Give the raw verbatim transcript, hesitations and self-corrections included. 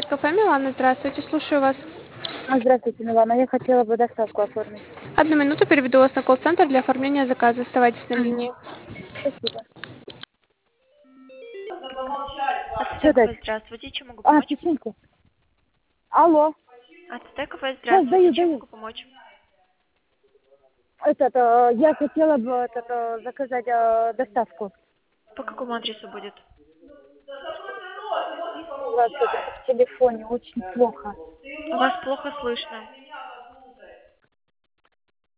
пять кафе Милана. Здравствуйте, слушаю вас. А, Здравствуйте, Милана. Я хотела бы доставку оформить. Одну минуту, переведу вас на колл-центр для оформления заказа. Оставайтесь на Мгм. линии. Спасибо. Что АТТ-кафе, дать? здравствуйте, чем могу А, помочь? печеньку. Алло. АТТ-кафе, Сейчас здравствуйте, даю, чем даю. могу помочь? Этот, э, я хотела бы этот, э, заказать э, доставку. По какому адресу будет? У вас это в телефоне очень плохо. Вас плохо слышно.